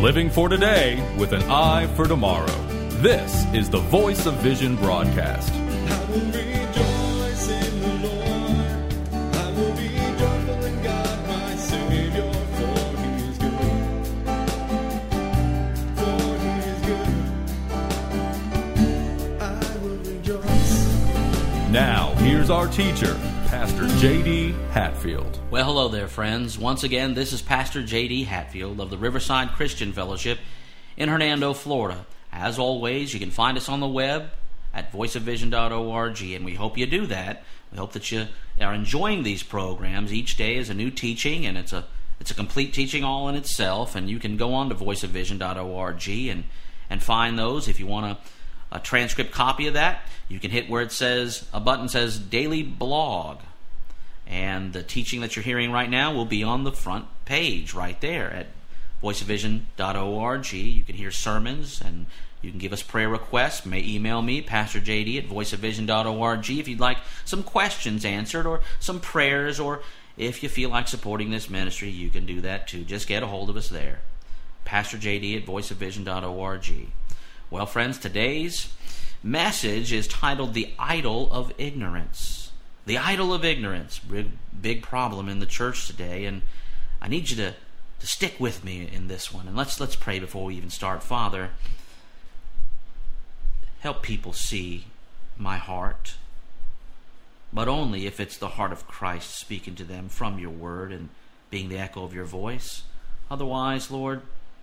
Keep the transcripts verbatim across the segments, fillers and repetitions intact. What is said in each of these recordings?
Living for today with an eye for tomorrow. This is the Voice of Vision broadcast. I will rejoice in the Lord. I will be joyful in God, my Savior, for He is good. For He is good. I will rejoice. Now, here's our teacher, Pastor J D Hatfield. Well, hello there, friends. Once again, this is Pastor J D Hatfield of the Riverside Christian Fellowship in Hernando, Florida. As always, you can find us on the web at voice of vision dot org, and we hope you do that. We hope that you are enjoying these programs. Each day is a new teaching, and it's a it's a complete teaching all in itself, and you can go on to voice of vision dot org and, and find those. If you want a, a transcript copy of that, you can hit where it says, a button says Daily Blog. And the teaching that you're hearing right now will be on the front page right there at voice of vision dot org. You can hear sermons, and you can give us prayer requests. You may email me, Pastor J D, at voice of vision dot org, if you'd like some questions answered or some prayers, or if you feel like supporting this ministry, you can do that too. Just get a hold of us there. Pastor J D at voice of vision dot org. Well, friends, today's message is titled The Idol of Ignorance. The idol of ignorance, big, big problem in the church today, and I need you to, to stick with me in this one. And let's let's pray before we even start. Father, help people see my heart, but only if it's the heart of Christ speaking to them from your word and being the echo of your voice. Otherwise, Lord,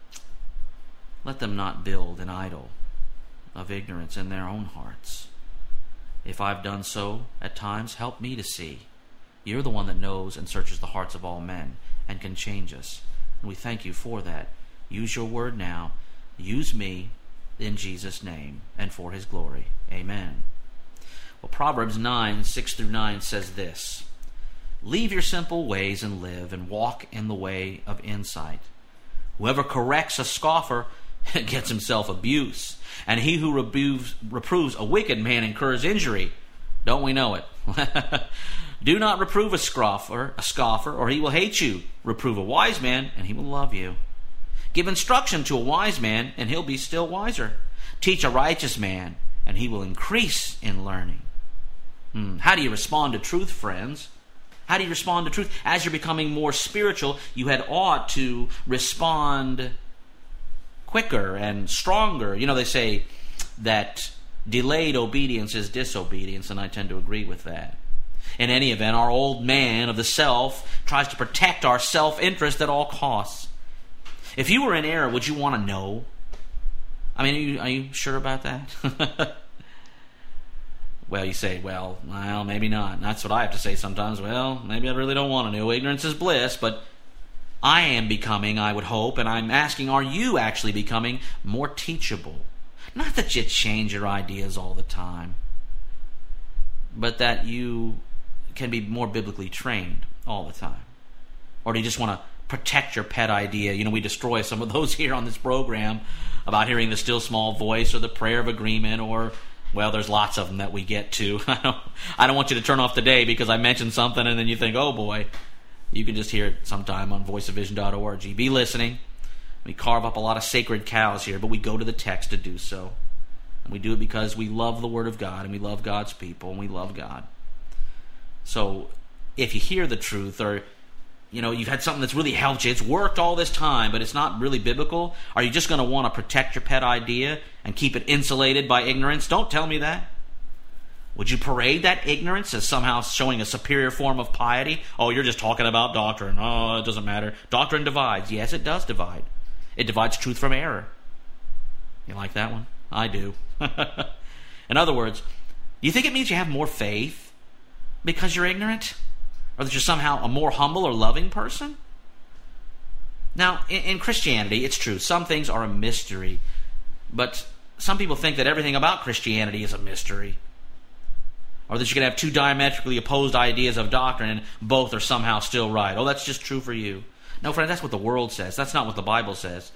let them not build an idol of ignorance in their own hearts. If I've done so at times, help me to see. You're the one that knows and searches the hearts of all men and can change us. And we thank you for that. Use your word now. Use me in Jesus' name and for his glory. Amen. Well, Proverbs nine, six through nine says this: Leave your simple ways and live, and walk in the way of insight. Whoever corrects a scoffer gets himself abuse, and he who reproves, reproves a wicked man incurs injury. Don't we know it? Do not reprove a scoffer, a scoffer, or he will hate you. Reprove a wise man, and he will love you. Give instruction to a wise man, and he'll be still wiser. Teach a righteous man, and he will increase in learning. Hmm. How do you respond to truth, friends? How do you respond to truth? As you're becoming more spiritual, you had ought to respond quicker and stronger. You know, they say that delayed obedience is disobedience, and I tend to agree with that. In any event, our old man of the self tries to protect our self-interest at all costs. If you were in error, would you want to know? I mean, are you, are you sure about that? Well, you say, well, well, maybe not. And that's what I have to say sometimes. Well, maybe I really don't want to know. Ignorance is bliss, but I am becoming, I would hope, and I'm asking, are you actually becoming more teachable? Not that you change your ideas all the time, but that you can be more biblically trained all the time. Or do you just want to protect your pet idea? You know, we destroy some of those here on this program about hearing the still small voice or the prayer of agreement, or, well, there's lots of them that we get to. I don't, I don't want you to turn off today because I mentioned something and then you think, oh boy. You can just hear it sometime on voice of vision dot org. Be listening. We carve up a lot of sacred cows here, but we go to the text to do so. And we do it because we love the Word of God, and we love God's people, and we love God. So if you hear the truth, or you know, you've had something that's really helped you, it's worked all this time, but it's not really biblical, are you just going to want to protect your pet idea and keep it insulated by ignorance? Don't tell me that. Would you parade that ignorance as somehow showing a superior form of piety? Oh, you're just talking about doctrine. Oh, it doesn't matter. Doctrine divides. Yes, it does divide. It divides truth from error. You like that one? I do. In other words, do you think it means you have more faith because you're ignorant? Or that you're somehow a more humble or loving person? Now, in, in Christianity, it's true. Some things are a mystery. But some people think that everything about Christianity is a mystery. Or that you can have two diametrically opposed ideas of doctrine and both are somehow still right. Oh, that's just true for you. No, friend, that's what the world says. That's not what the Bible says.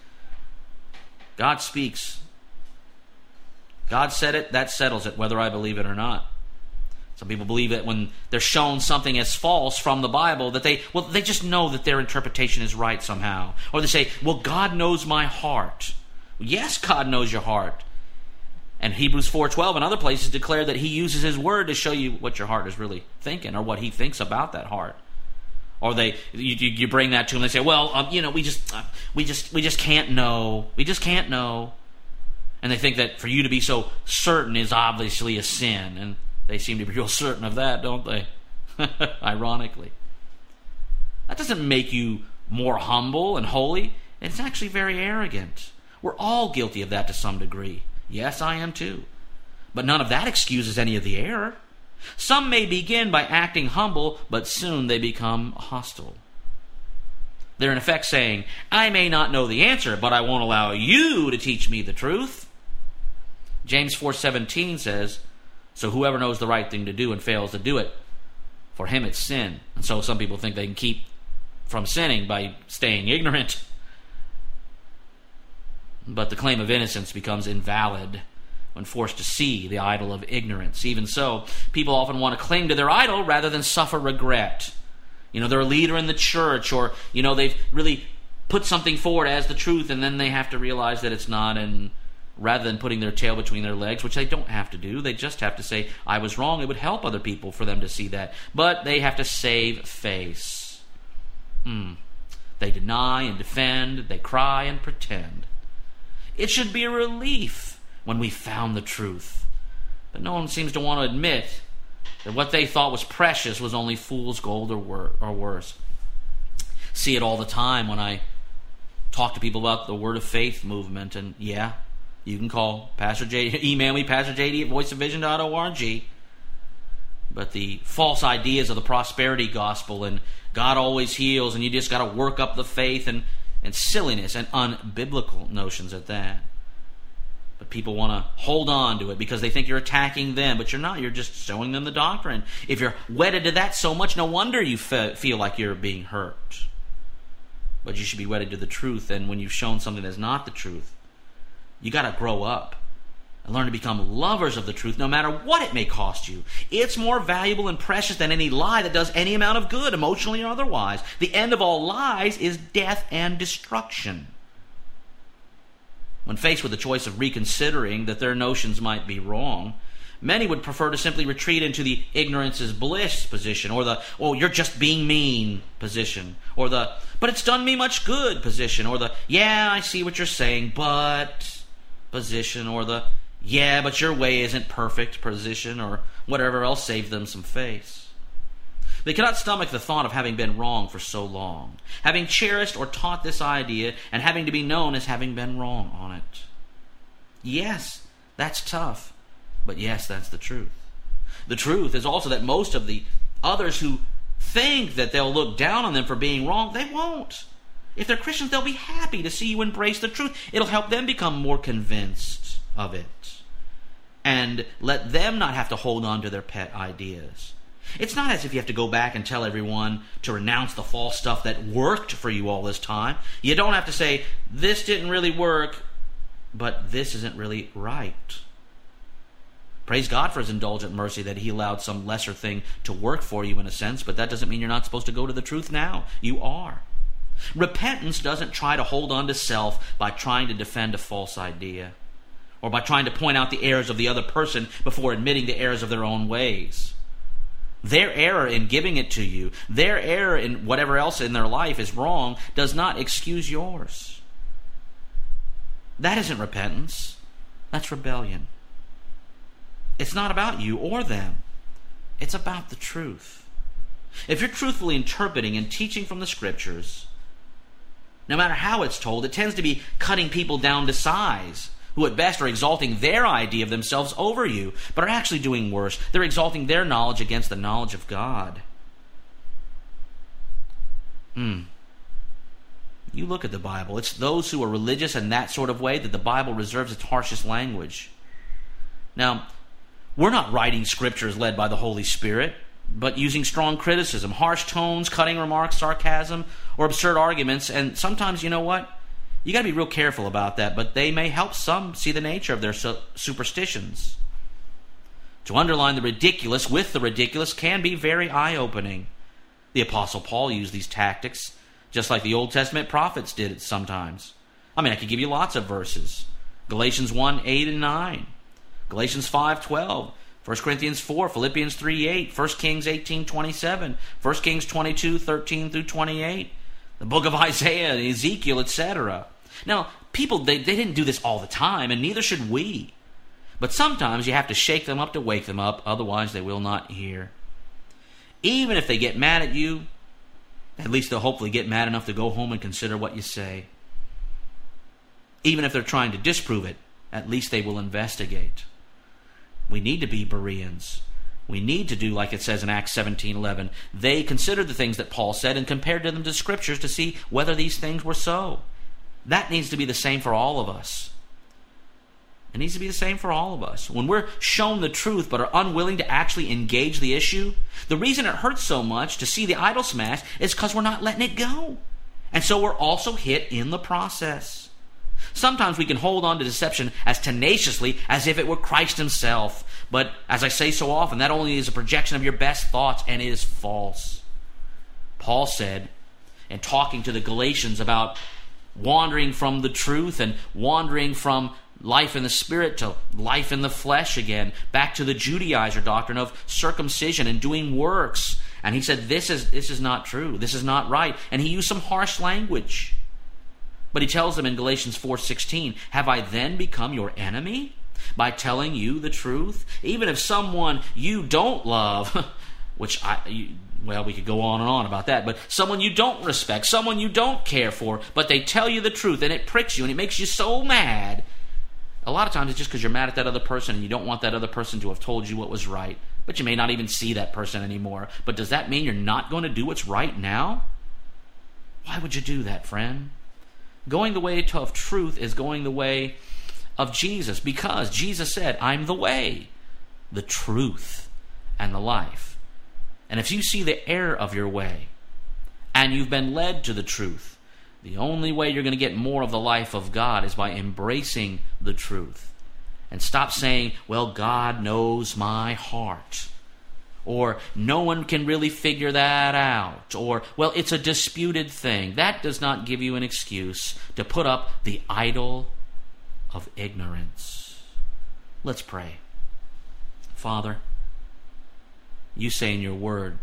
God speaks. God said it, that settles it, whether I believe it or not. Some people believe that when they're shown something as false from the Bible, that they, well, they just know that their interpretation is right somehow. Or they say, well, God knows my heart. Yes, God knows your heart. And Hebrews four twelve and other places declare that he uses his word to show you what your heart is really thinking, or what he thinks about that heart. Or they, you, you bring that to them, they say, well, um, you know, we just, uh, we just, we just can't know. We just can't know. And they think that for you to be so certain is obviously a sin. And they seem to be real certain of that, don't they? Ironically. That doesn't make you more humble and holy. It's actually very arrogant. We're all guilty of that to some degree. Yes, I am too. But none of that excuses any of the error. Some may begin by acting humble, but soon they become hostile. They're in effect saying, I may not know the answer, but I won't allow you to teach me the truth. James four seventeen says, so whoever knows the right thing to do and fails to do it, for him it's sin. And so some people think they can keep from sinning by staying ignorant. But the claim of innocence becomes invalid when forced to see the idol of ignorance. Even so, people often want to cling to their idol rather than suffer regret. You know, they're a leader in the church, or, you know, they've really put something forward as the truth, and then they have to realize that it's not, and rather than putting their tail between their legs, which they don't have to do, they just have to say, I was wrong. It would help other people for them to see that. But they have to save face. Hmm. They deny and defend, they cry and pretend. It should be a relief when we found the truth. But no one seems to want to admit that what they thought was precious was only fool's gold or, wor- or worse. See it all the time when I talk to people about the Word of Faith movement. And yeah, you can call Pastor J, email me, Pastor J D at voice of vision dot org. But the false ideas of the prosperity gospel and God always heals and you just got to work up the faith and, and silliness and unbiblical notions at that. But people want to hold on to it because they think you're attacking them, but you're not. You're just showing them the doctrine. If you're wedded to that so much, no wonder you fe- feel like you're being hurt. But you should be wedded to the truth, and when you've shown something that's not the truth, you got to grow up and learn to become lovers of the truth no matter what it may cost you. It's more valuable and precious than any lie that does any amount of good, emotionally or otherwise. The end of all lies is death and destruction. When faced with the choice of reconsidering that their notions might be wrong, many would prefer to simply retreat into the ignorance is bliss position, or the, oh, you're just being mean position, or the, but it's done me much good position, or the, yeah, I see what you're saying, but position, or the, yeah, but your way isn't perfect position, or whatever else saved them some face. They cannot stomach the thought of having been wrong for so long, having cherished or taught this idea, and having to be known as having been wrong on it. Yes, that's tough, but yes, that's the truth. The truth is also that most of the others who think that they'll look down on them for being wrong, they won't. If they're Christians, they'll be happy to see you embrace the truth. It'll help them become more convinced of it, and let them not have to hold on to their pet ideas. It's not as if you have to go back and tell everyone to renounce the false stuff that worked for you all this time. You don't have to say, this didn't really work, but this isn't really right. Praise God for his indulgent mercy that he allowed some lesser thing to work for you in a sense, but that doesn't mean you're not supposed to go to the truth now. You are. Repentance doesn't try to hold on to self by trying to defend a false idea, or by trying to point out the errors of the other person before admitting the errors of their own ways. Their error in giving it to you, their error in whatever else in their life is wrong, does not excuse yours. That isn't repentance. That's rebellion. It's not about you or them. It's about the truth. If you're truthfully interpreting and teaching from the Scriptures, no matter how it's told, it tends to be cutting people down to size, who at best are exalting their idea of themselves over you, but are actually doing worse. They're exalting their knowledge against the knowledge of God. Hmm. You look at the Bible. It's those who are religious in that sort of way that the Bible reserves its harshest language. Now, we're not writing scriptures led by the Holy Spirit, but using strong criticism, harsh tones, cutting remarks, sarcasm, or absurd arguments. And sometimes, you know what? You got to be real careful about that, but they may help some see the nature of their su- superstitions. To underline the ridiculous with the ridiculous can be very eye-opening. The Apostle Paul used these tactics, just like the Old Testament prophets did it sometimes. I mean, I could give you lots of verses. Galatians one, eight and nine. Galatians five, twelve. First Corinthians four, Philippians three, eight. First Kings eighteen, twenty-seven. First Kings twenty-two, thirteen through twenty-eight. The book of Isaiah, Ezekiel, et cetera. Now, people, they, they didn't do this all the time, and neither should we. But sometimes you have to shake them up to wake them up, otherwise they will not hear. Even if they get mad at you, at least they'll hopefully get mad enough to go home and consider what you say. Even if they're trying to disprove it, at least they will investigate. We need to be Bereans. We need to do like it says in Acts seventeen eleven. They considered the things that Paul said and compared them to the Scriptures to see whether these things were so. That needs to be the same for all of us. It needs to be the same for all of us. When we're shown the truth but are unwilling to actually engage the issue, the reason it hurts so much to see the idol smashed is because we're not letting it go. And so we're also hit in the process. Sometimes we can hold on to deception as tenaciously as if it were Christ himself. But as I say so often, that only is a projection of your best thoughts and is false. Paul said, in talking to the Galatians about wandering from the truth and wandering from life in the spirit to life in the flesh again, back to the Judaizer doctrine of circumcision and doing works. And he said, this is, this is not true. This is not right. And he used some harsh language. But he tells them in Galatians four sixteen, have I then become your enemy by telling you the truth? Even if someone you don't love, which I... You, well, we could go on and on about that, but someone you don't respect, someone you don't care for, but they tell you the truth and it pricks you and it makes you so mad. A lot of times it's just because you're mad at that other person and you don't want that other person to have told you what was right. But you may not even see that person anymore. But does that mean you're not going to do what's right now? Why would you do that, friend? Going the way of truth is going the way of Jesus, because Jesus said, I'm the way, the truth, and the life. And if you see the error of your way, and you've been led to the truth, the only way you're going to get more of the life of God is by embracing the truth. And stop saying, well, God knows my heart. Or, no one can really figure that out. Or, well, it's a disputed thing. That does not give you an excuse to put up the idol of ignorance. Let's pray. Father, you say in your word,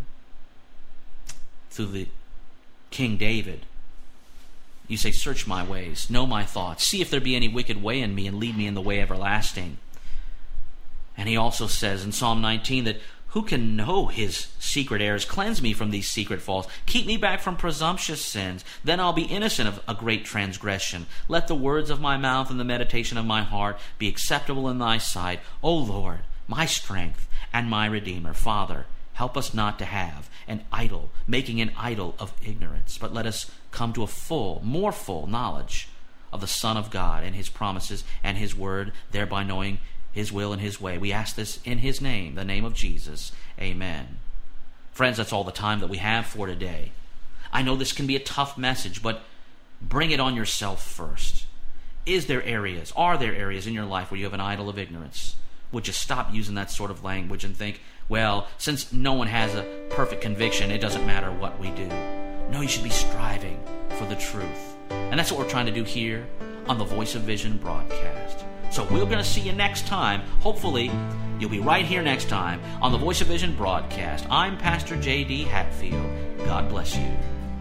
through the King David, you say, search my ways, know my thoughts, see if there be any wicked way in me, and lead me in the way everlasting. And he also says in Psalm nineteen that who can know his secret errors? Cleanse me from these secret faults. Keep me back from presumptuous sins. Then I'll be innocent of a great transgression. Let the words of my mouth and the meditation of my heart be acceptable in thy sight. O Lord, my strength and my Redeemer. Father, help us not to have an idol, making an idol of ignorance, but let us come to a full, more full knowledge of the Son of God and his promises and his word, thereby knowing his will and his way. We ask this in his name, the name of Jesus. Amen. Friends, that's all the time that we have for today. I know this can be a tough message, but bring it on yourself first. Is there areas, are there areas in your life where you have an idol of ignorance? Would you stop using that sort of language and think, well, since no one has a perfect conviction, it doesn't matter what we do. No, you should be striving for the truth. And that's what we're trying to do here on the Voice of Vision broadcast. So we're going to see you next time. Hopefully, you'll be right here next time on the Voice of Vision broadcast. I'm Pastor J D Hatfield. God bless you.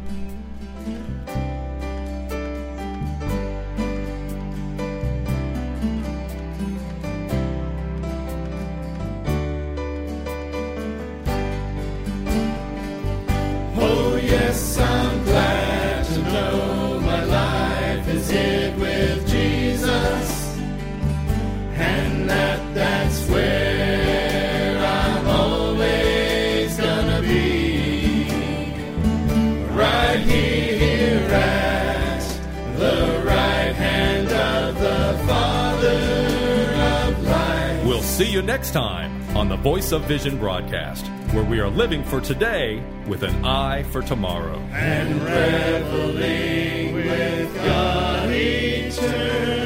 Oh yes, I'm glad to know my life is hid with Jesus. And that that's where I'm always gonna be. Right here at the right hand of the Father of light. We'll see you next time on the Voice of Vision broadcast, where we are living for today with an eye for tomorrow. And reveling with God eternal.